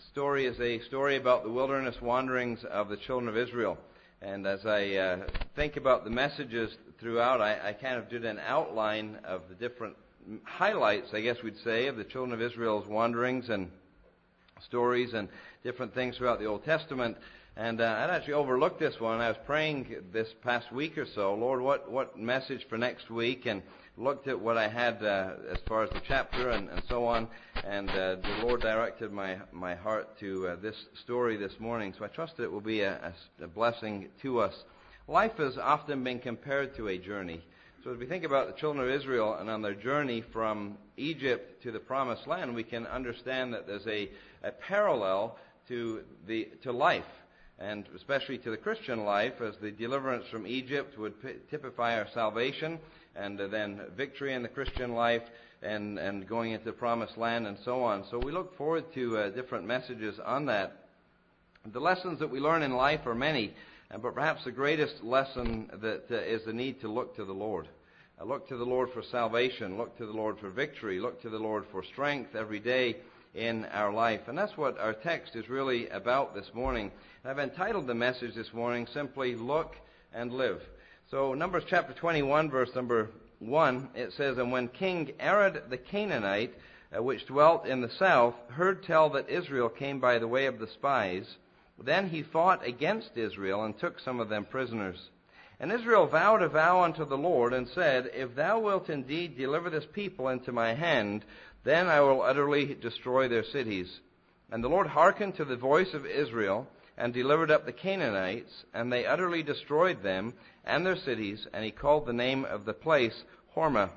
story is a story about the wilderness wanderings of the children of Israel. And as I think about the messages throughout, I kind of did an outline of the different highlights, I guess we'd say, of the children of Israel's wanderings and stories and different things throughout the Old Testament. And I'd actually overlooked this one. I was praying this past week or so, Lord, what message for next week? And looked at what I had as far as the chapter and so on. And the Lord directed my heart to this story this morning. So I trust that it will be a blessing to us. Life has often been compared to a journey. So as we think about the children of Israel and on their journey from Egypt to the Promised Land, we can understand that there's a parallel to life, and especially to the Christian life, as the deliverance from Egypt would typify our salvation, and then victory in the Christian life, and going into the Promised Land, and so on. So we look forward to different messages on that. The lessons that we learn in life are many, but perhaps the greatest lesson that is the need to look to the Lord. Look to the Lord for salvation. Look to the Lord for victory. Look to the Lord for strength every day in our life. And that's what our text is really about this morning. And I've entitled the message this morning simply, Look and Live. So Numbers chapter 21, verse number 1, it says, And when King Arad the Canaanite, which dwelt in the south, heard tell that Israel came by the way of the spies, then he fought against Israel and took some of them prisoners. And Israel vowed a vow unto the Lord and said, If thou wilt indeed deliver this people into my hand, then I will utterly destroy their cities. And the Lord hearkened to the voice of Israel, and delivered up the Canaanites, and they utterly destroyed them and their cities, and he called the name of the place Hormah.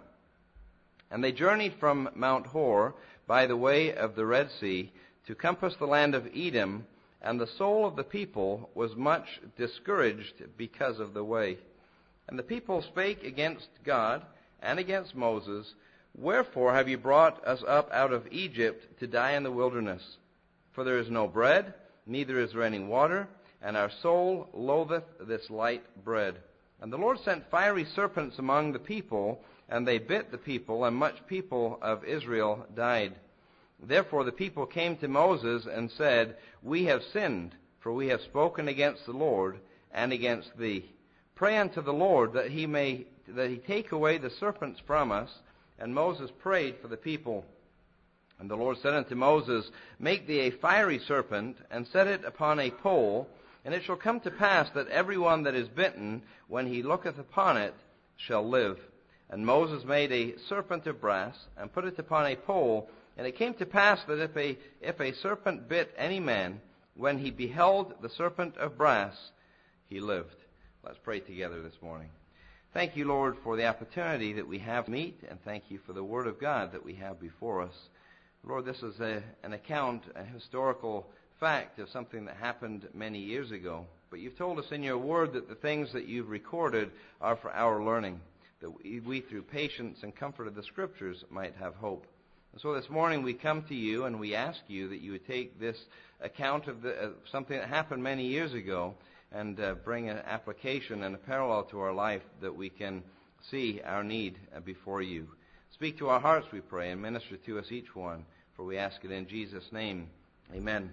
And they journeyed from Mount Hor by the way of the Red Sea to compass the land of Edom, and the soul of the people was much discouraged because of the way. And the people spake against God and against Moses, Wherefore have you brought us up out of Egypt to die in the wilderness? For there is no bread, neither is there any water, and our soul loatheth this light bread. And the Lord sent fiery serpents among the people, and they bit the people, and much people of Israel died. Therefore the people came to Moses and said, We have sinned, for we have spoken against the Lord and against thee. Pray unto the Lord that he take away the serpents from us. And Moses prayed for the people. And the Lord said unto Moses, Make thee a fiery serpent, and set it upon a pole, and it shall come to pass that every one that is bitten, when he looketh upon it, shall live. And Moses made a serpent of brass, and put it upon a pole, and it came to pass that if a serpent bit any man, when he beheld the serpent of brass, he lived. Let's pray together this morning. Thank you, Lord, for the opportunity that we have to meet, and thank you for the Word of God that we have before us. Lord, this is an account, a historical fact of something that happened many years ago. But you've told us in your Word that the things that you've recorded are for our learning, that we through patience and comfort of the Scriptures might have hope. And so this morning we come to you and we ask you that you would take this account of something that happened many years ago and bring an application and a parallel to our life that we can see our need before you. Speak to our hearts, we pray, and minister to us each one, for we ask it in Jesus' name. Amen.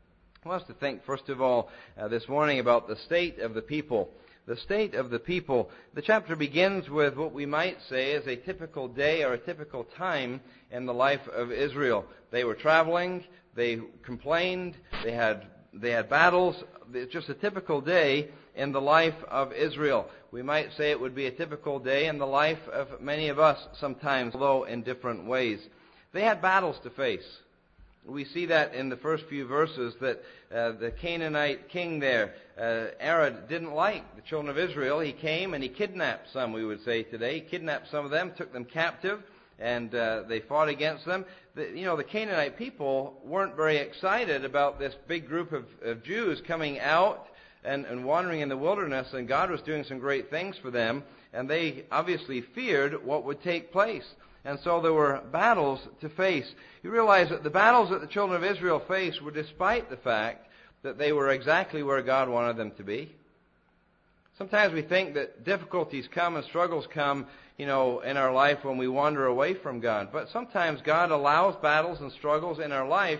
I want us to think, first of all, this morning about the state of the people. The state of the people. The chapter begins with what we might say is a typical day or a typical time in the life of Israel. They were traveling, they complained, they had battles. It's just a typical day in the life of Israel. We might say it would be a typical day in the life of many of us sometimes, although in different ways. They had battles to face. We see that in the first few verses that the Canaanite king there, Arad, didn't like the children of Israel. He came and he kidnapped some, we would say today. He kidnapped some of them, took them captive, and they fought against them. The Canaanite people weren't very excited about this big group of Jews coming out and wandering in the wilderness, and God was doing some great things for them, and they obviously feared what would take place. And so there were battles to face. You realize that the battles that the children of Israel faced were despite the fact that they were exactly where God wanted them to be. Sometimes we think that difficulties come and struggles come, in our life when we wander away from God. But sometimes God allows battles and struggles in our life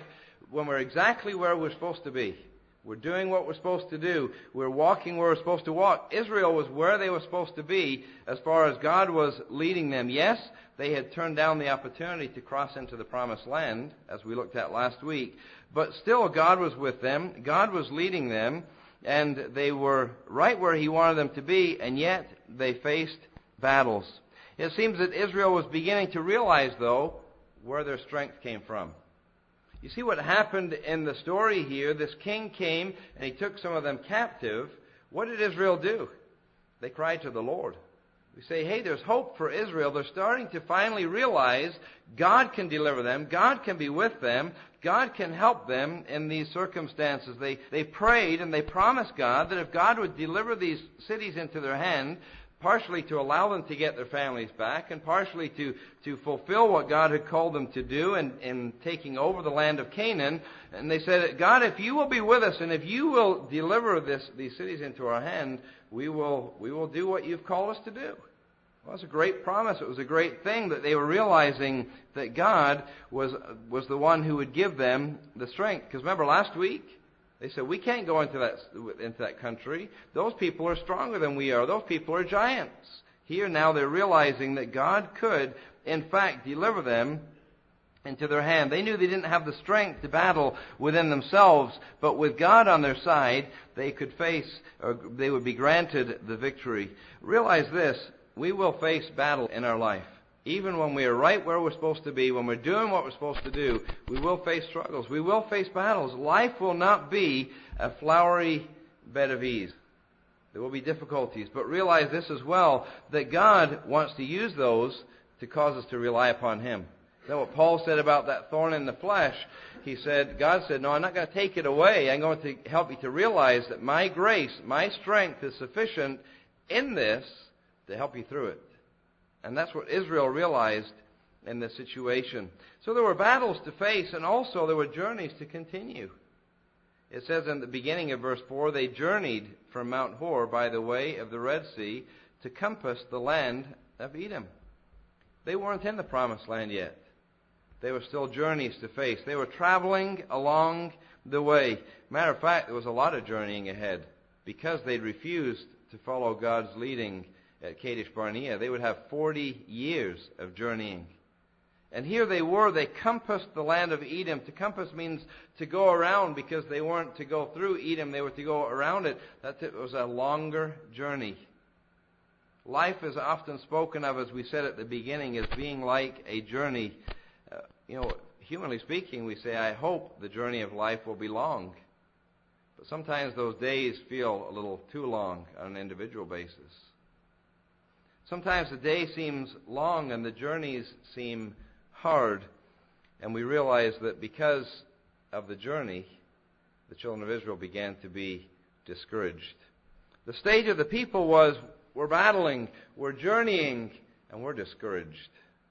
when we're exactly where we're supposed to be. We're doing what we're supposed to do. We're walking where we're supposed to walk. Israel was where they were supposed to be as far as God was leading them. Yes, they had turned down the opportunity to cross into the promised land, as we looked at last week. But still, God was with them. God was leading them. And they were right where He wanted them to be, and yet they faced battles. It seems that Israel was beginning to realize, though, where their strength came from. You see what happened in the story here? This king came and he took some of them captive. What did Israel do? They cried to the Lord. We say, hey, there's hope for Israel. They're starting to finally realize God can deliver them. God can be with them. God can help them in these circumstances. They prayed and they promised God that if God would deliver these cities into their hand, partially to allow them to get their families back, and partially to fulfill what God had called them to do in taking over the land of Canaan. And they said, God, if you will be with us, and if you will deliver these cities into our hand, we will do what you've called us to do. Well, it's a great promise. It was a great thing that they were realizing that God was the one who would give them the strength. Because remember last week, they said, we can't go into that country. Those people are stronger than we are. Those people are giants. Here now they're realizing that God could, in fact, deliver them into their hand. They knew they didn't have the strength to battle within themselves, but with God on their side, they could face, or they would be granted the victory. Realize this, we will face battle in our life. Even when we are right where we're supposed to be, when we're doing what we're supposed to do, we will face struggles. We will face battles. Life will not be a flowery bed of ease. There will be difficulties. But realize this as well, that God wants to use those to cause us to rely upon Him. Is that what Paul said about that thorn in the flesh? God said, no, I'm not going to take it away. I'm going to help you to realize that my grace, my strength is sufficient in this to help you through it. And that's what Israel realized in this situation. So there were battles to face, and also there were journeys to continue. It says in the beginning of verse 4, they journeyed from Mount Hor by the way of the Red Sea to compass the land of Edom. They weren't in the promised land yet. They were still journeys to face. They were traveling along the way. Matter of fact, there was a lot of journeying ahead because they'd refused to follow God's leading at Kadesh Barnea. They would have 40 years of journeying. And here they were, they compassed the land of Edom. To compass means to go around, because they weren't to go through Edom, they were to go around it. That was a longer journey. Life is often spoken of, as we said at the beginning, as being like a journey. Humanly speaking, we say, I hope the journey of life will be long. But sometimes those days feel a little too long on an individual basis. Sometimes the day seems long and the journeys seem hard, and we realize that because of the journey, the children of Israel began to be discouraged. The stage of the people was, we're battling, we're journeying, and we're discouraged.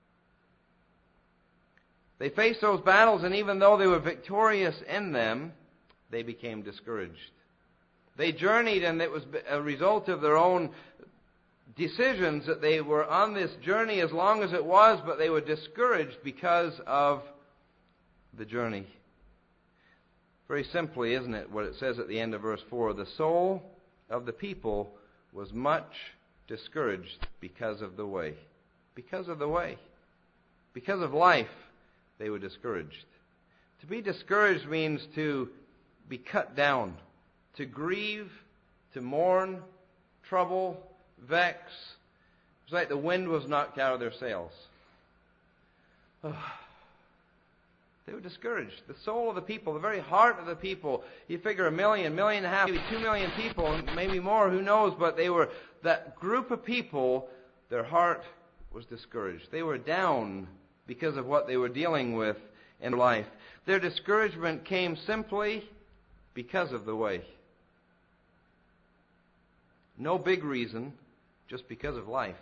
They faced those battles, and even though they were victorious in them, they became discouraged. They journeyed, and it was a result of their own decisions that they were on this journey as long as it was, but they were discouraged because of the journey. Very simply, isn't it, what it says at the end of verse 4? The soul of the people was much discouraged because of the way. Because of the way. Because of life, they were discouraged. To be discouraged means to be cut down, to grieve, to mourn, trouble, vex. It's like the wind was knocked out of their sails. They were discouraged. The soul of the people, the very heart of the people. You figure 1 million, 1.5 million, maybe 2 million people, maybe more, who knows, but they were, that group of people, their heart was discouraged. They were down because of what they were dealing with in life. Their discouragement came simply because of the way. No big reason, just because of life.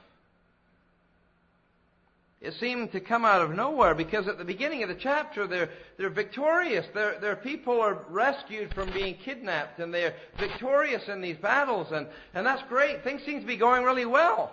It seemed to come out of nowhere, because at the beginning of the chapter they're victorious. Their people are rescued from being kidnapped, and they're victorious in these battles, and that's great. Things seem to be going really well.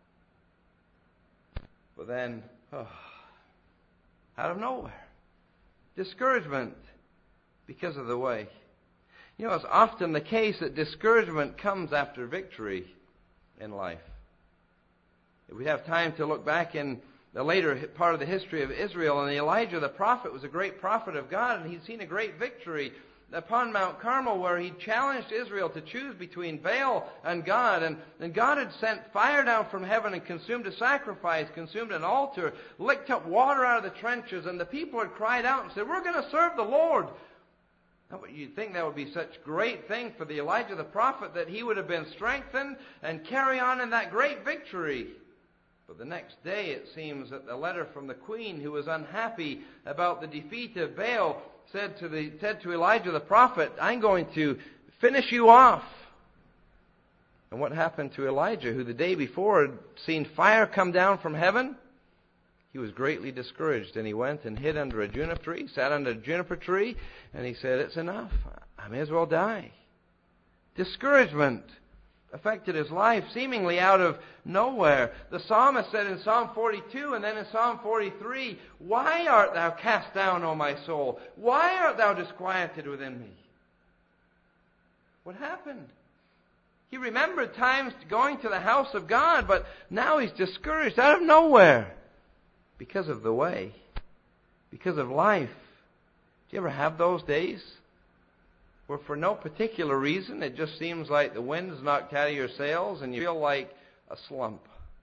But then, out of nowhere, discouragement because of the way. You know, it's often the case that discouragement comes after victory in life. If we have time to look back in the later part of the history of Israel, and Elijah the prophet was a great prophet of God, and he'd seen a great victory upon Mount Carmel where he challenged Israel to choose between Baal and God. And God had sent fire down from heaven and consumed a sacrifice, consumed an altar, licked up water out of the trenches, and the people had cried out and said, "We're going to serve the Lord." Now, you'd think that would be such a great thing for the Elijah the prophet, that he would have been strengthened and carry on in that great victory. But the next day, it seems that the letter from the queen, who was unhappy about the defeat of Baal, said to Elijah the prophet, "I'm going to finish you off." And what happened to Elijah, who the day before had seen fire come down from heaven? He was greatly discouraged, and he went and hid under a juniper tree, sat under a juniper tree, and he said, "It's enough. I may as well die." Discouragement affected his life, seemingly out of nowhere. The psalmist said in Psalm 42 and then in Psalm 43, "Why art thou cast down, O my soul? Why art thou disquieted within me?" What happened? He remembered times going to the house of God, but now he's discouraged out of nowhere because of the way, because of life. Do you ever have those days where for no particular reason it just seems like the wind's knocked out of your sails and you feel like a slump?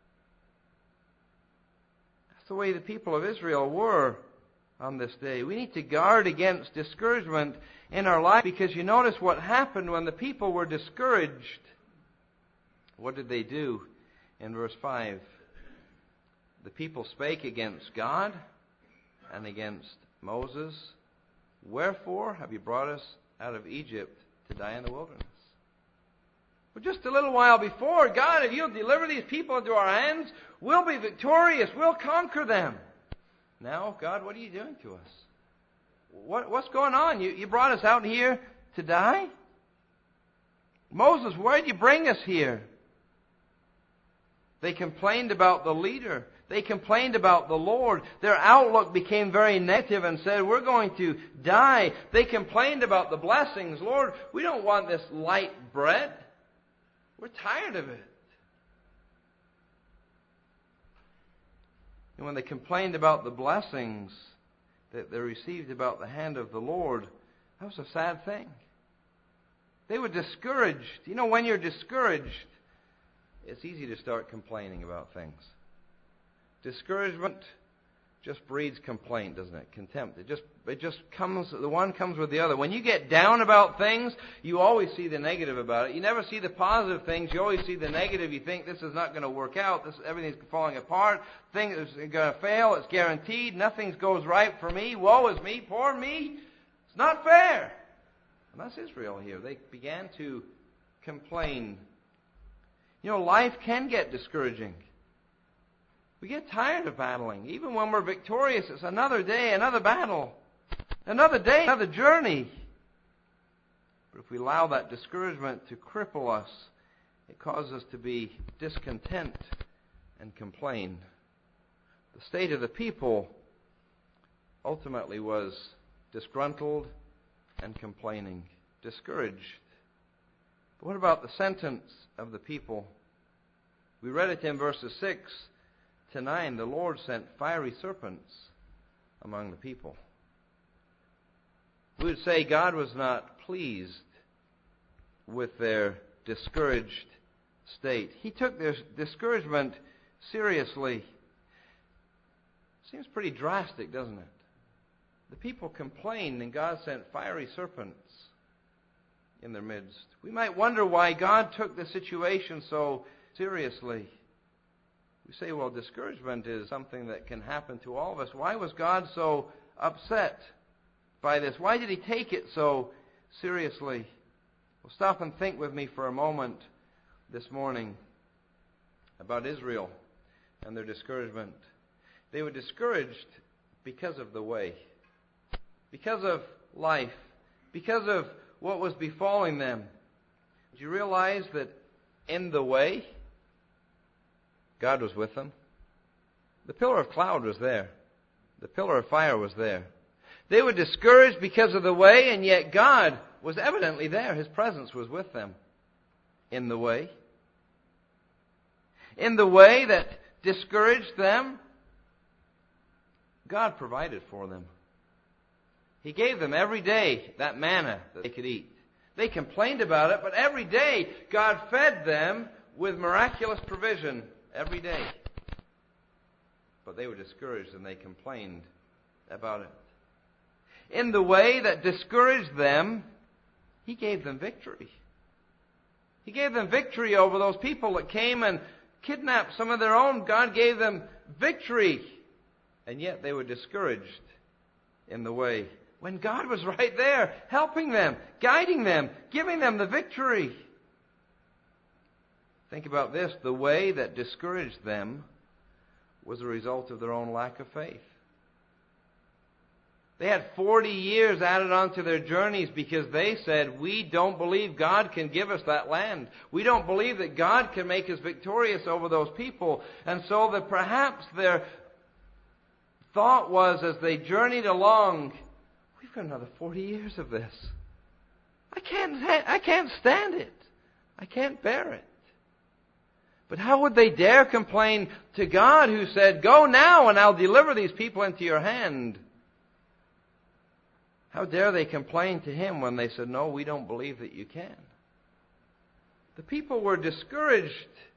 That's the way the people of Israel were on this day. We need to guard against discouragement in our life, because you notice what happened when the people were discouraged. What did they do? In verse 5, the people spake against God and against Moses. "Wherefore have you brought us out of Egypt to die in the wilderness?" Well, just a little while before, "God, if you'll deliver these people into our hands, we'll be victorious. We'll conquer them." Now, "God, what are you doing to us? What's going on? You brought us out here to die? Moses, why did you bring us here?" They complained about the leader. They complained about the Lord. Their outlook became very negative and said, "We're going to die." They complained about the blessings. "Lord, we don't want this light bread. We're tired of it." And when they complained about the blessings that they received about the hand of the Lord, that was a sad thing. They were discouraged. You know, when you're discouraged, it's easy to start complaining about things. Discouragement just breeds complaint, doesn't it? Contempt. It just comes, the one comes with the other. When you get down about things, you always see the negative about it. You never see the positive things. You always see the negative. You think this is not going to work out. Everything's falling apart. Things are going to fail. It's guaranteed. Nothing goes right for me. Woe is me. Poor me. It's not fair. And that's Israel here. They began to complain. You know, life can get discouraging. We get tired of battling. Even when we're victorious, it's another day, another battle. Another day, another journey. But if we allow that discouragement to cripple us, it causes us to be discontent and complain. The state of the people ultimately was disgruntled and complaining, discouraged. But what about the sentence of the people? We read it in verses 6 to 9. The Lord sent fiery serpents among the people. We would say God was not pleased with their discouraged state. He took their discouragement seriously. Seems pretty drastic, doesn't it? The people complained and God sent fiery serpents in their midst. We might wonder why God took the situation so seriously. We say, well, discouragement is something that can happen to all of us. Why was God so upset by this? Why did He take it so seriously? Well, stop and think with me for a moment this morning about Israel and their discouragement. They were discouraged because of the way, because of life, because of what was befalling them. Did you realize that in the way, God was with them? The pillar of cloud was there. The pillar of fire was there. They were discouraged because of the way, and yet God was evidently there. His presence was with them in the way. In the way that discouraged them, God provided for them. He gave them every day that manna that they could eat. They complained about it, but every day God fed them with miraculous provision every day. But they were discouraged and they complained about it. In the way that discouraged them, He gave them victory. He gave them victory over those people that came and kidnapped some of their own. God gave them victory. And yet they were discouraged in the way, when God was right there, helping them, guiding them, giving them the victory. Think about this. The way that discouraged them was a result of their own lack of faith. They had 40 years added onto their journeys because they said, we don't believe God can give us that land. We don't believe that God can make us victorious over those people. And so that perhaps their thought was, as they journeyed along, we've got another 40 years of this. I can't stand it. I can't bear it. But how would they dare complain to God, who said, go now and I'll deliver these people into your hand? How dare they complain to Him when they said, no, we don't believe that you can? The people were discouraged.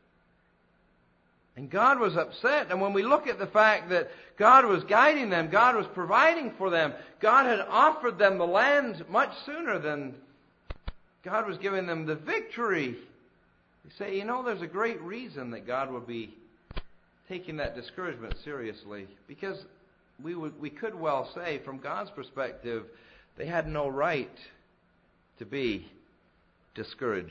And God was upset. And when we look at the fact that God was guiding them, God was providing for them, God had offered them the land much sooner than God was giving them the victory. We say, there's a great reason that God would be taking that discouragement seriously. Because we could well say, from God's perspective, they had no right to be discouraged.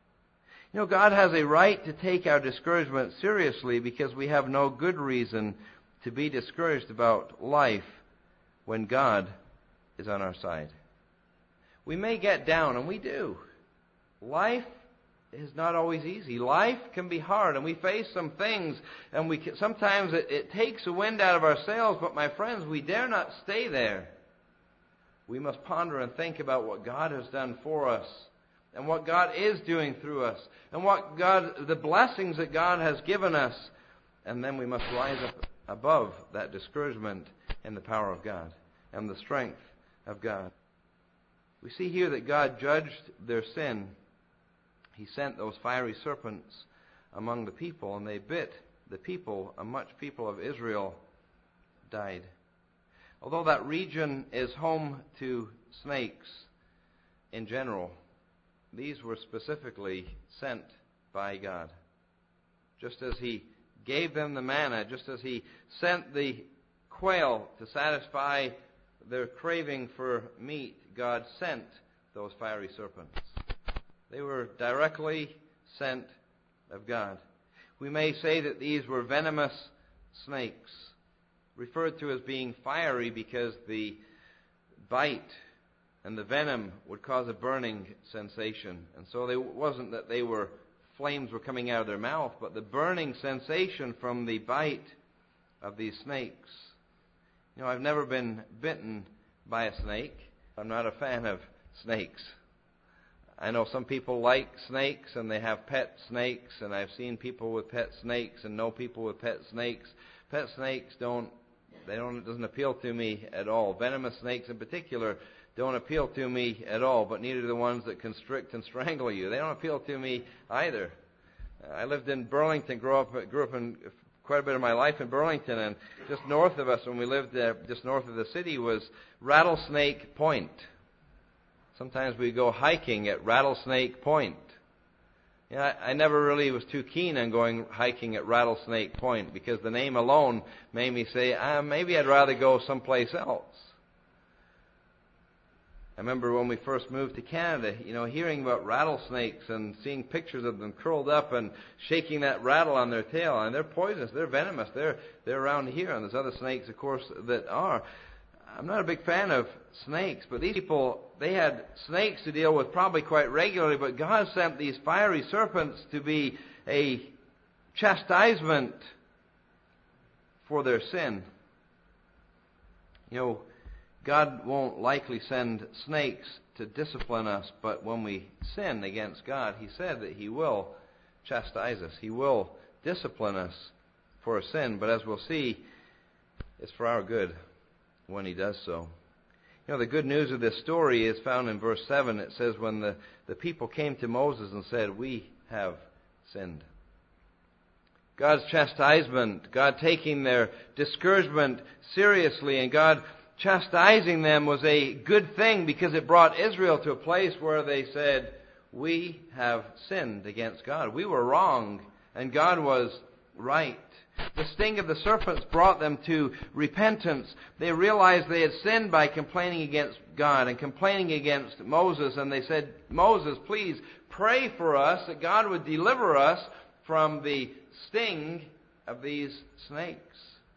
God has a right to take our discouragement seriously because we have no good reason to be discouraged about life when God is on our side. We may get down, and we do. Life is not always easy. Life can be hard, and we face some things, and sometimes it takes the wind out of our sails, but my friends, we dare not stay there. We must ponder and think about what God has done for us, and what God is doing through us, and the blessings that God has given us. And then we must rise up above that discouragement in the power of God and the strength of God. We see here that God judged their sin. He sent those fiery serpents among the people, and they bit the people, and much people of Israel died. Although that region is home to snakes in general, these were specifically sent by God. Just as He gave them the manna, just as He sent the quail to satisfy their craving for meat, God sent those fiery serpents. They were directly sent of God. We may say that these were venomous snakes, referred to as being fiery because the bite and the venom would cause a burning sensation. And so it wasn't that flames were coming out of their mouth, but the burning sensation from the bite of these snakes. I've never been bitten by a snake. I'm not a fan of snakes. I know some people like snakes and they have pet snakes, and I've seen people with pet snakes and know people with pet snakes. Pet snakes it doesn't appeal to me at all. Venomous snakes in particular don't appeal to me at all, but neither do the ones that constrict and strangle you. They don't appeal to me either. I lived in Burlington, grew up in quite a bit of my life in Burlington, and just north of us, when we lived there, just north of the city, was Rattlesnake Point. Sometimes we go hiking at Rattlesnake Point. I never really was too keen on going hiking at Rattlesnake Point because the name alone made me say, maybe I'd rather go someplace else. I remember when we first moved to Canada, hearing about rattlesnakes and seeing pictures of them curled up and shaking that rattle on their tail. And they're poisonous, they're venomous, they're around here. And there's other snakes, of course, that are. I'm not a big fan of snakes, but these people, they had snakes to deal with probably quite regularly, but God sent these fiery serpents to be a chastisement for their sin. God won't likely send snakes to discipline us, but when we sin against God, He said that He will chastise us. He will discipline us for a sin, but as we'll see, it's for our good when He does so. You know, the good news of this story is found in verse 7. It says, when the people came to Moses and said, "We have sinned." God's chastisement, God taking their discouragement seriously, and God chastising them was a good thing because it brought Israel to a place where they said, "We have sinned against God. We were wrong, and God was right." The sting of the serpents brought them to repentance. They realized they had sinned by complaining against God and complaining against Moses, and they said, "Moses, please pray for us that God would deliver us from the sting of these snakes."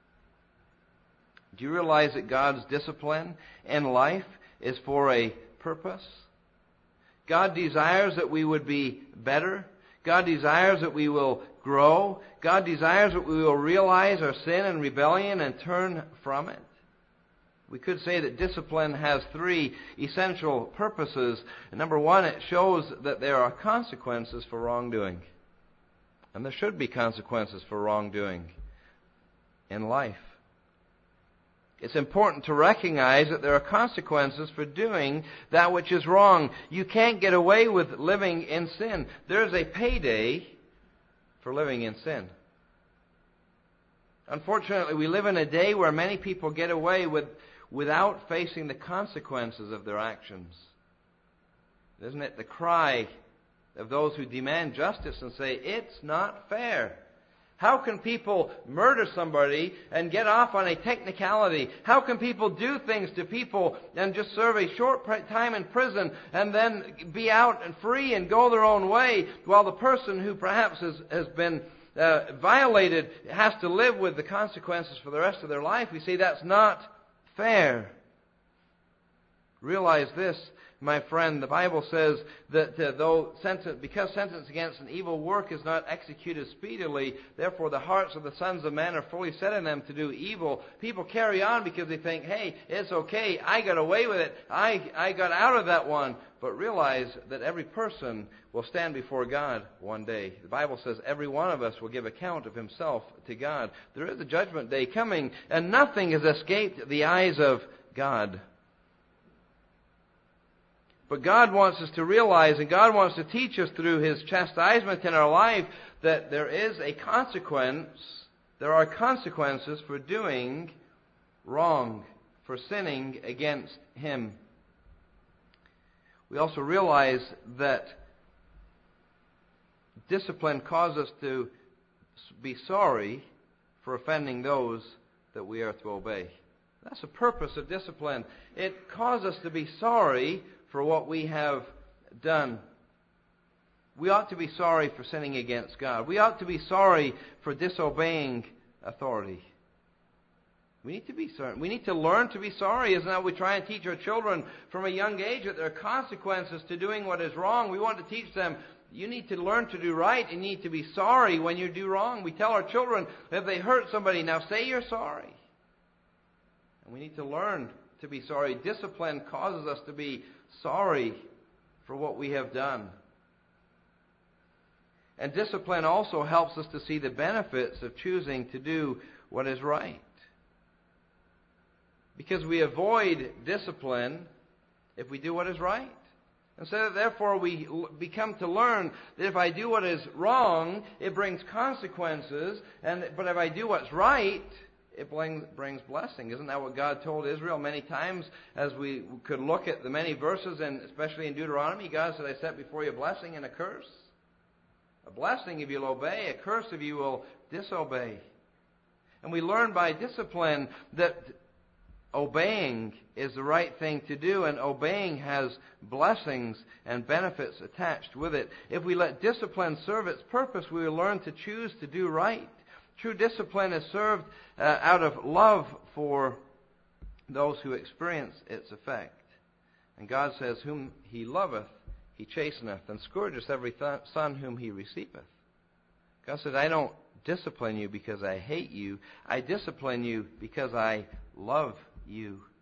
Do you realize that God's discipline in life is for a purpose? God desires that we would be better. God desires that we will grow. God desires that we will realize our sin and rebellion and turn from it. We could say that discipline has three essential purposes. And number one, it shows that there are consequences for wrongdoing. And there should be consequences for wrongdoing in life. It's important to recognize that there are consequences for doing that which is wrong. You can't get away with living in sin. There's a payday for living in sin. Unfortunately, we live in a day where many people get away without facing the consequences of their actions. Isn't it the cry of those who demand justice and say, "It's not fair"? How can people murder somebody and get off on a technicality? How can people do things to people and just serve a short time in prison and then be out and free and go their own way, while the person who perhaps has been violated has to live with the consequences for the rest of their life? We say that's not fair. Realize this, my friend. The Bible says that because sentence against an evil work is not executed speedily, therefore the hearts of the sons of men are fully set in them to do evil. People carry on because they think, "Hey, it's okay. I got away with it. I got out of that one." But realize that every person will stand before God one day. The Bible says every one of us will give account of himself to God. There is a judgment day coming, and nothing has escaped the eyes of God. But God wants us to realize, and God wants to teach us through His chastisement in our life, that there is a consequence. There are consequences for doing wrong, for sinning against Him. We also realize that discipline causes us to be sorry for offending those that we are to obey. That's the purpose of discipline. It causes us to be sorry for what we have done. We ought to be sorry for sinning against God. We ought to be sorry for disobeying authority. We need to be sorry. We need to learn to be sorry. Isn't that what we try and teach our children from a young age, that there are consequences to doing what is wrong? We want to teach them, you need to learn to do right, and you need to be sorry when you do wrong. We tell our children, if they hurt somebody, now say you're sorry. And we need to learn to be sorry. Discipline causes us to be sorry for what we have done. And discipline also helps us to see the benefits of choosing to do what is right. Because we avoid discipline if we do what is right. And so therefore we become to learn that if I do what is wrong, it brings consequences. But if I do what's right, it brings blessing. Isn't that what God told Israel many times? As we could look at the many verses, and especially in Deuteronomy, God said, "I set before you a blessing and a curse." A blessing if you'll obey, a curse if you will disobey. And we learn by discipline that obeying is the right thing to do, and obeying has blessings and benefits attached with it. If we let discipline serve its purpose, we will learn to choose to do right. True discipline is served out of love for those who experience its effect. And God says, "Whom He loveth, He chasteneth, and scourgeth every son whom He receiveth." God says, I don't discipline you because I hate you. I discipline you because I love you.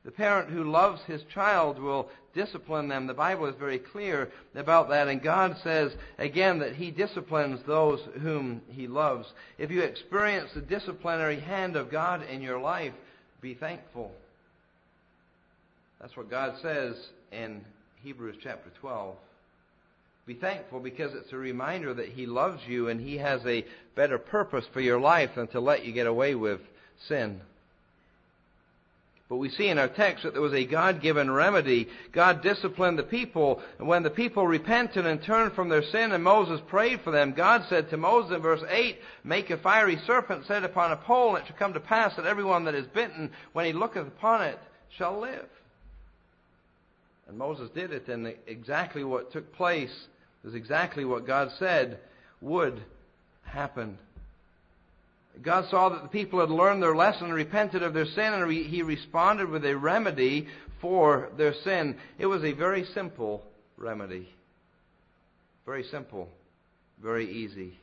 The parent who loves his child will discipline them. The Bible is very clear about that. And God says, again, that He disciplines those whom He loves. If you experience the disciplinary hand of God in your life, be thankful. That's what God says in Hebrews chapter 12. Be thankful because it's a reminder that He loves you and He has a better purpose for your life than to let you get away with sin. But we see in our text that there was a God-given remedy. God disciplined the people. And when the people repented and turned from their sin and Moses prayed for them, God said to Moses in verse 8, "Make a fiery serpent set upon a pole, and it shall come to pass that everyone that is bitten, when he looketh upon it, shall live." And Moses did it, and exactly what took place was exactly what God said would happen. God saw that the people had learned their lesson and repented of their sin, and He responded with a remedy for their sin. It was a very simple remedy. Very simple. Very easy.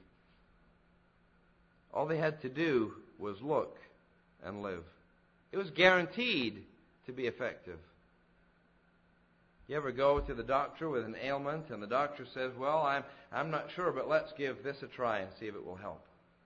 All they had to do was look and live. It was guaranteed to be effective. You ever go to the doctor with an ailment and the doctor says, "Well, I'm not sure, but let's give this a try and see if it will help."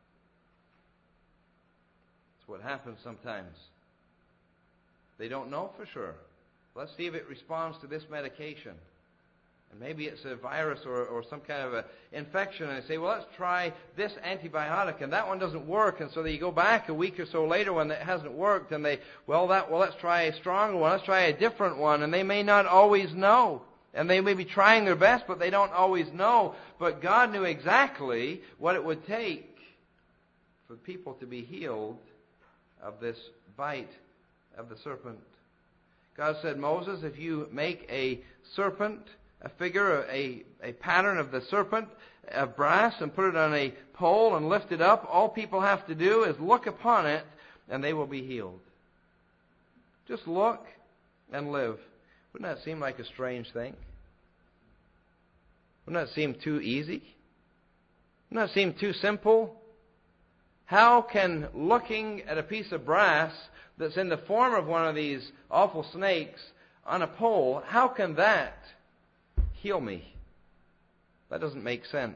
That's what happens sometimes. They don't know for sure. Let's see if it responds to this medication. And maybe it's a virus or some kind of an infection, and they say, "Well, let's try this antibiotic," and that one doesn't work, and so they go back a week or so later when it hasn't worked, and let's try a stronger one, let's try a different one, and they may not always know. And they may be trying their best, but they don't always know. But God knew exactly what it would take for people to be healed of this bite of the serpent. God said, "Moses, if you make a serpent, a figure, a pattern of the serpent of brass and put it on a pole and lift it up, all people have to do is look upon it and they will be healed." Just look and live. Wouldn't that seem like a strange thing? Wouldn't that seem too easy? Wouldn't that seem too simple? How can looking at a piece of brass that's in the form of one of these awful snakes on a pole, how can that heal me? That doesn't make sense.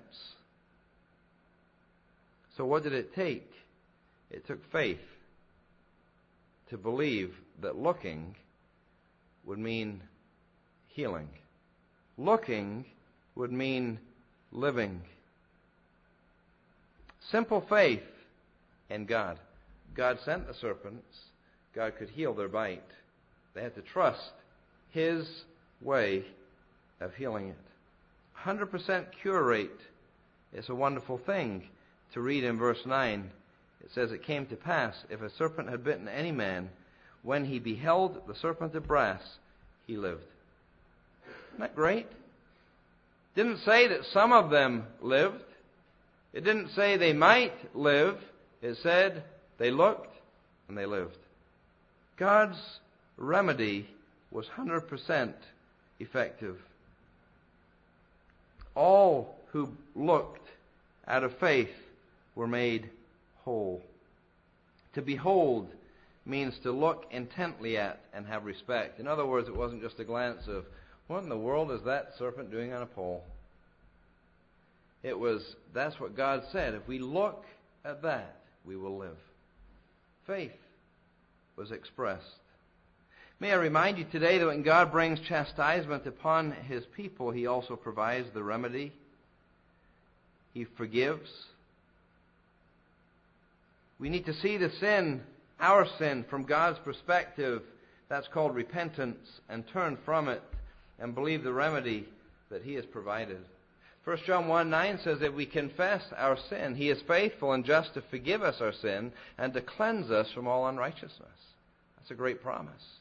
So what did it take? It took faith to believe that looking would mean healing. Looking would mean living. Simple faith in God. God sent the serpents. God could heal their bite. They had to trust His way of healing it. 100% cure rate is a wonderful thing to read in verse 9. It says, "It came to pass, if a serpent had bitten any man, when he beheld the serpent of brass, he lived." Isn't that great? It didn't say that some of them lived. It didn't say they might live. It said they looked and they lived. God's remedy was 100% effective. All who looked out of faith were made whole. To behold means to look intently at and have respect. In other words, it wasn't just a glance of, "What in the world is that serpent doing on a pole?" It was, that's what God said. If we look at that, we will live. Faith was expressed. May I remind you today that when God brings chastisement upon His people, He also provides the remedy. He forgives. We need to see the sin, our sin, from God's perspective. That's called repentance, and turn from it and believe the remedy that He has provided. 1 John 1:9 says, "If we confess our sin, He is faithful and just to forgive us our sin and to cleanse us from all unrighteousness." That's a great promise.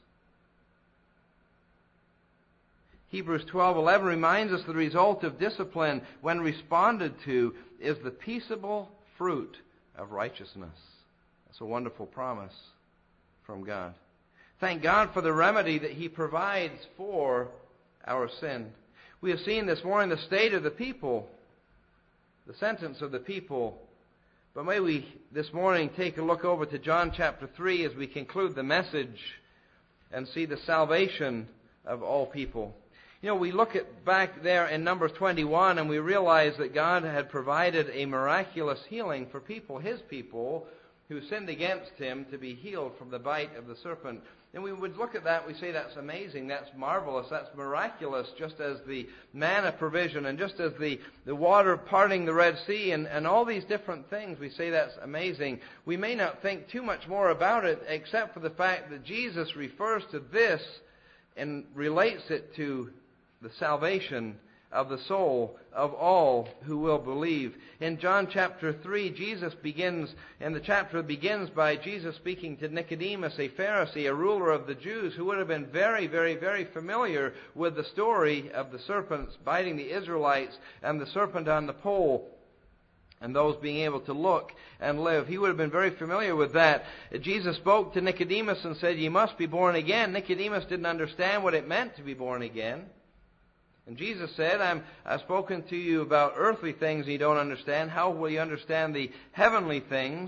Hebrews 12:11 reminds us the result of discipline, when responded to, is the peaceable fruit of righteousness. That's a wonderful promise from God. Thank God for the remedy that He provides for our sin. We have seen this morning the state of the people, the sentence of the people. But may we this morning take a look over to John chapter 3 as we conclude the message and see the salvation of all people. You know, we look at back there in Numbers 21 and we realize that God had provided a miraculous healing for people, His people, who sinned against Him, to be healed from the bite of the serpent. And we would look at that, we say that's amazing, that's marvelous, that's miraculous, just as the manna provision and just as the water parting the Red Sea and all these different things, we say that's amazing. We may not think too much more about it except for the fact that Jesus refers to this and relates it to the salvation of the soul of all who will believe. In John chapter 3, the chapter begins by Jesus speaking to Nicodemus, a Pharisee, a ruler of the Jews, who would have been very, very, very familiar with the story of the serpents biting the Israelites and the serpent on the pole, and those being able to look and live. He would have been very familiar with that. Jesus spoke to Nicodemus and said, "You must be born again." Nicodemus didn't understand what it meant to be born again. And Jesus said, I've spoken to you about earthly things and you don't understand. How will you understand the heavenly things?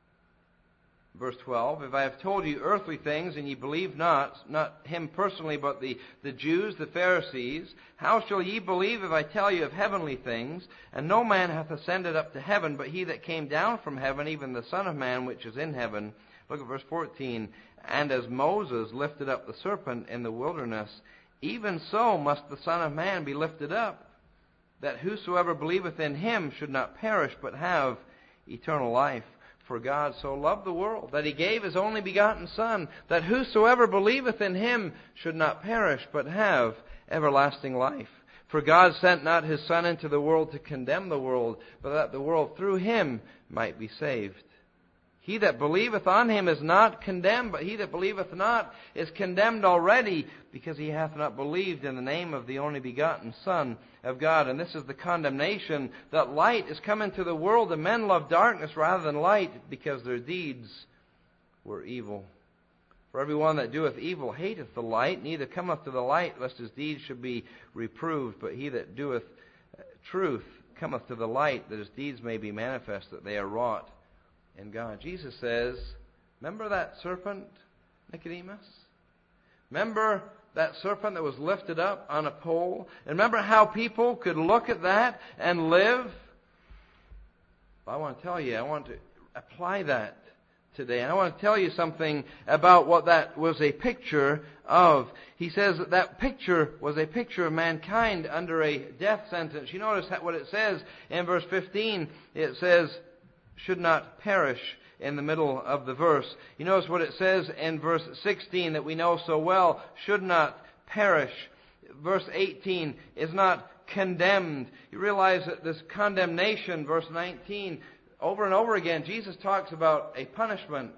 Verse 12, "If I have told you earthly things and ye believe not Him personally, but the Jews, the Pharisees, how shall ye believe if I tell you of heavenly things? And no man hath ascended up to heaven, but He that came down from heaven, even the Son of Man which is in heaven." Look at verse 14. "And as Moses lifted up the serpent in the wilderness, even so must the Son of Man be lifted up, that whosoever believeth in Him should not perish, but have eternal life. For God so loved the world, that He gave His only begotten Son, that whosoever believeth in Him should not perish, but have everlasting life. For God sent not His Son into the world to condemn the world, but that the world through Him might be saved. He that believeth on Him is not condemned, but he that believeth not is condemned already, because he hath not believed in the name of the only begotten Son of God." And this is the condemnation, that light is come into the world, and men love darkness rather than light, because their deeds were evil. "For every one that doeth evil hateth the light, neither cometh to the light, lest his deeds should be reproved. But he that doeth truth cometh to the light, that his deeds may be manifest, that they are wrought in God." Jesus says, remember that serpent, Nicodemus? Remember that serpent that was lifted up on a pole? And remember how people could look at that and live? Well, I want to tell you, I want to apply that today. And I want to tell you something about what that was a picture of. He says that picture was a picture of mankind under a death sentence. You notice what it says in verse 15. It says, "should not perish," in the middle of the verse. You notice what it says in verse 16 that we know so well, "should not perish." Verse 18 is not condemned. You realize that this condemnation, verse 19, over and over again, Jesus talks about a punishment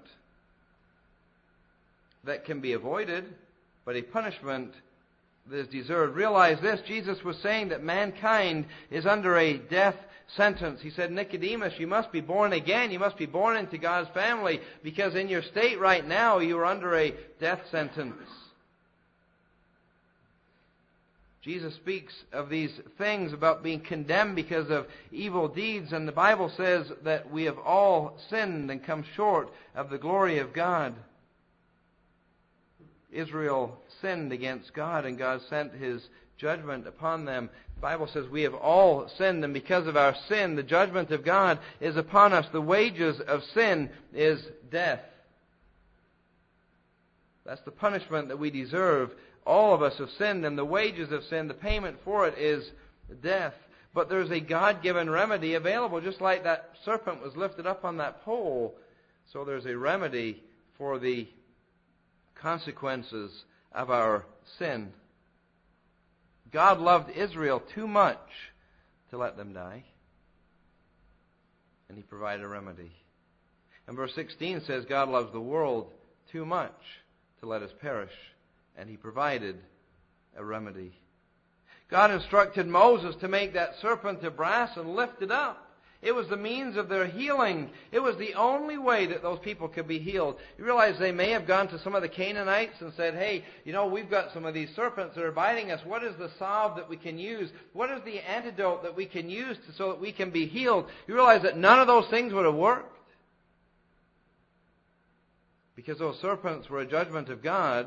that can be avoided, but a punishment that is deserved. Realize this, Jesus was saying that mankind is under a death sentence. He said, "Nicodemus, you must be born again. You must be born into God's family, because in your state right now, you are under a death sentence." Jesus speaks of these things about being condemned because of evil deeds, and the Bible says that we have all sinned and come short of the glory of God. Israel sinned against God, and God sent His judgment upon them. The Bible says we have all sinned, and because of our sin, the judgment of God is upon us. The wages of sin is death. That's the punishment that we deserve. All of us have sinned, and the wages of sin, the payment for it, is death. But there's a God-given remedy available. Just like that serpent was lifted up on that pole, so there's a remedy for the consequences of our sin. God loved Israel too much to let them die, and He provided a remedy. And verse 16 says God loves the world too much to let us perish, and He provided a remedy. God instructed Moses to make that serpent of brass and lift it up. It was the means of their healing. It was the only way that those people could be healed. You realize they may have gone to some of the Canaanites and said, "Hey, we've got some of these serpents that are biting us. What is the salve that we can use? What is the antidote that we can use so that we can be healed?" You realize that none of those things would have worked, because those serpents were a judgment of God,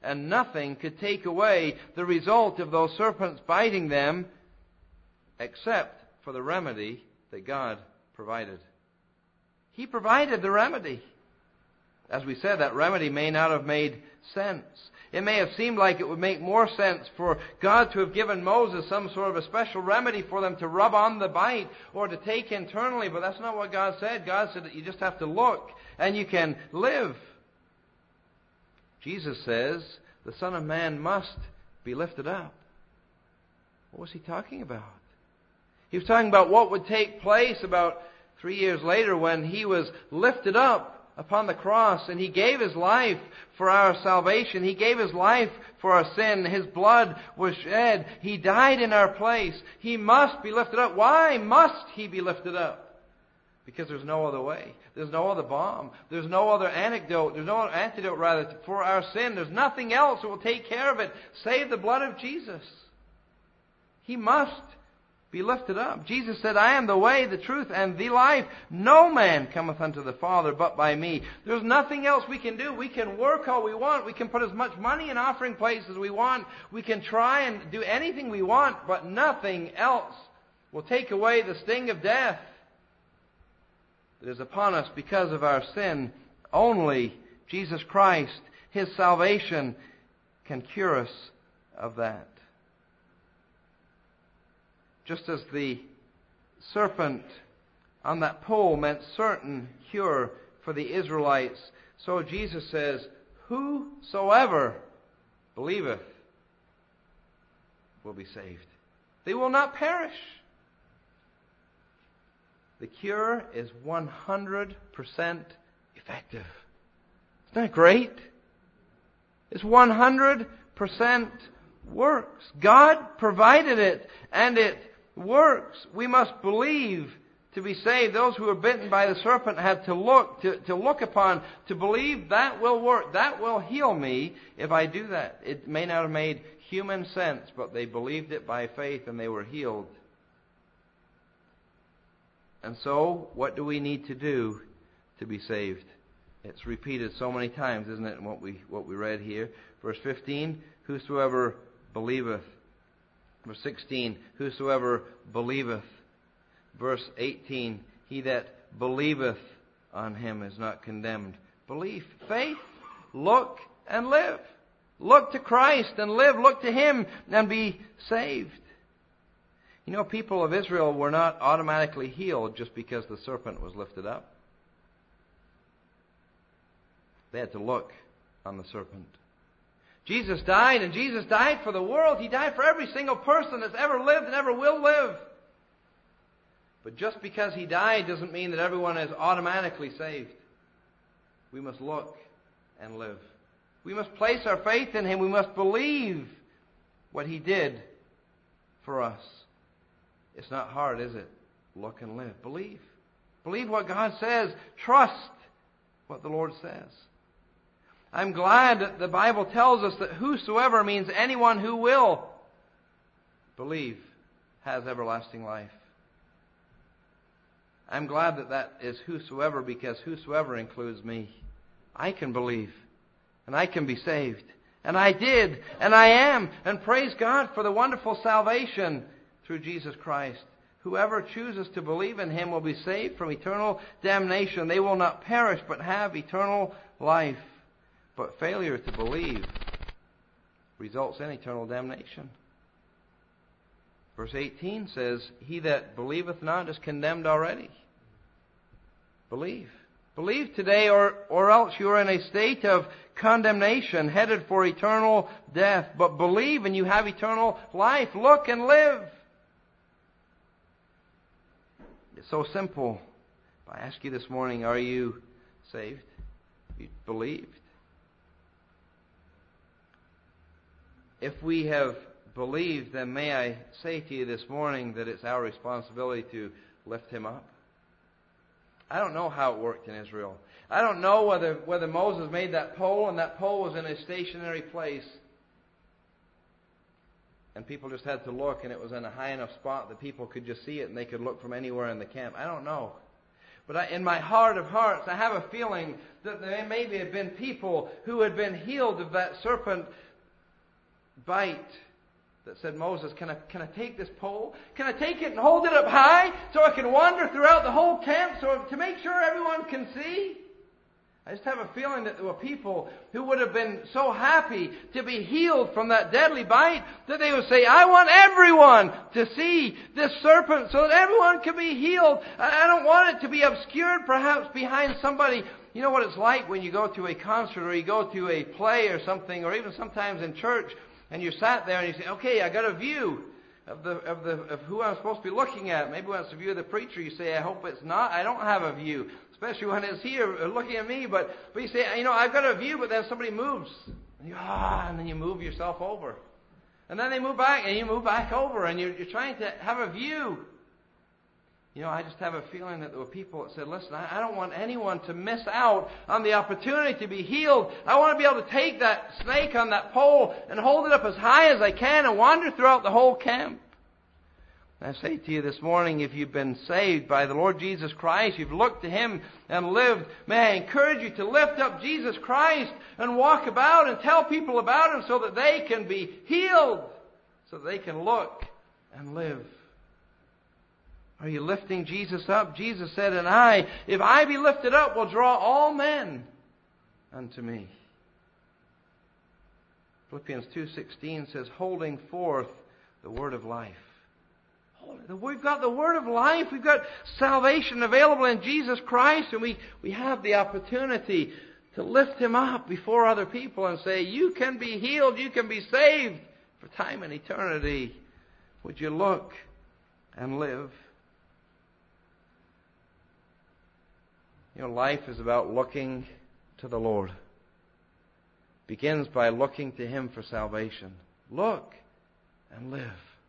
and nothing could take away the result of those serpents biting them except for the remedy that God provided. He provided the remedy. As we said, that remedy may not have made sense. It may have seemed like it would make more sense for God to have given Moses some sort of a special remedy for them to rub on the bite or to take internally, but that's not what God said. God said that you just have to look and you can live. Jesus says the Son of Man must be lifted up. What was He talking about? He was talking about what would take place about 3 years later when He was lifted up upon the cross, and He gave His life for our salvation. He gave His life for our sin. His blood was shed. He died in our place. He must be lifted up. Why must He be lifted up? Because there's no other way. There's no other balm. There's no other antidote. There's no other antidote, rather, for our sin. There's nothing else that will take care of it save the blood of Jesus. He must be lifted up. Jesus said, I am the way, the truth, and the life. No man cometh unto the Father but by me. There's nothing else we can do. We can work all we want. We can put as much money in offering plates as we want. We can try and do anything we want, but nothing else will take away the sting of death that is upon us because of our sin. Only Jesus Christ, His salvation, can cure us of that. Just as the serpent on that pole meant certain cure for the Israelites, so Jesus says, whosoever believeth will be saved. They will not perish. The cure is 100% effective. Isn't that great? It's 100% works. God provided it, and it works. We must believe to be saved. Those who were bitten by the serpent had to look upon, to believe that will work. That will heal me if I do that. It may not have made human sense, but they believed it by faith and they were healed. And so, what do we need to do to be saved? It's repeated so many times, isn't it, in what we read here. Verse 15, whosoever believeth. Verse 16, whosoever believeth. Verse 18, he that believeth on Him is not condemned. Belief, faith, look and live. Look to Christ and live. Look to Him and be saved. You know, people of Israel were not automatically healed just because the serpent was lifted up. They had to look on the serpent. Jesus died, and Jesus died for the world. He died for every single person that's ever lived and ever will live. But just because He died doesn't mean that everyone is automatically saved. We must look and live. We must place our faith in Him. We must believe what He did for us. It's not hard, is it? Look and live. Believe. Believe what God says. Trust what the Lord says. I'm glad that the Bible tells us that whosoever means anyone who will believe has everlasting life. I'm glad that that is whosoever, because whosoever includes me. I can believe and I can be saved. And I did and I am. And praise God for the wonderful salvation through Jesus Christ. Whoever chooses to believe in Him will be saved from eternal damnation. They will not perish but have eternal life. But failure to believe results in eternal damnation. Verse 18 says, he that believeth not is condemned already. Believe. Believe today, or else you are in a state of condemnation, headed for eternal death. But believe and you have eternal life. Look and live. It's so simple. I ask you this morning, are you saved? You believed? If we have believed, then may I say to you this morning that it's our responsibility to lift Him up. I don't know how it worked in Israel. I don't know whether Moses made that pole and that pole was in a stationary place and people just had to look and it was in a high enough spot that people could just see it and they could look from anywhere in the camp. I don't know. But in my heart of hearts, I have a feeling that there maybe have been people who had been healed of that serpent bite that said, Moses, can I take this pole? Can I take it and hold it up high so I can wander throughout the whole camp so to make sure everyone can see? I just have a feeling that there were people who would have been so happy to be healed from that deadly bite that they would say, I want everyone to see this serpent so that everyone can be healed. I don't want it to be obscured perhaps behind somebody. You know what it's like when you go to a concert or you go to a play or something, or even sometimes in church, and you sat there and you say, okay, I got a view of who I'm supposed to be looking at. Maybe when it's a view of the preacher, you say, I hope it's not. I don't have a view. Especially when it's here looking at me. But you say, I've got a view, but then somebody moves. And then you move yourself over. And then they move back, and you move back over, and you're trying to have a view. I just have a feeling that there were people that said, listen, I don't want anyone to miss out on the opportunity to be healed. I want to be able to take that snake on that pole and hold it up as high as I can and wander throughout the whole camp. I say to you this morning, if you've been saved by the Lord Jesus Christ, you've looked to Him and lived, may I encourage you to lift up Jesus Christ and walk about and tell people about Him so that they can be healed, so that they can look and live. Are you lifting Jesus up? Jesus said, and if I be lifted up, will draw all men unto me. Philippians 2:16 says, holding forth the word of life. We've got the word of life. We've got salvation available in Jesus Christ, and we have the opportunity to lift Him up before other people and say, you can be healed, you can be saved for time and eternity. Would you look and live? Life is about looking to the Lord. It begins by looking to Him for salvation. Look and live.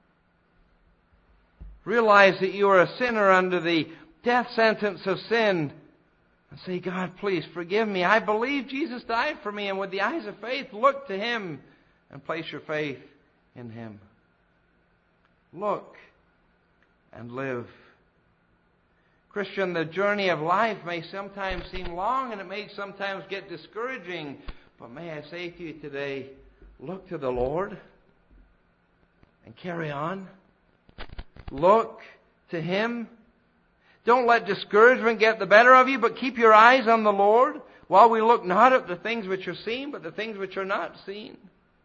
Realize that you are a sinner under the death sentence of sin. And say, God, please forgive me. I believe Jesus died for me. And with the eyes of faith, look to Him and place your faith in Him. Look and live. Christian, the journey of life may sometimes seem long and it may sometimes get discouraging. But may I say to you today, look to the Lord and carry on. Look to Him. Don't let discouragement get the better of you, but keep your eyes on the Lord while we look not at the things which are seen, but the things which are not seen.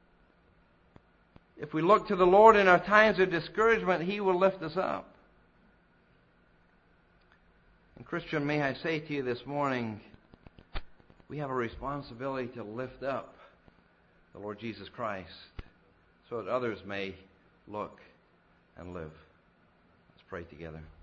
If we look to the Lord in our times of discouragement, He will lift us up. And Christian, may I say to you this morning, we have a responsibility to lift up the Lord Jesus Christ so that others may look and live. Let's pray together.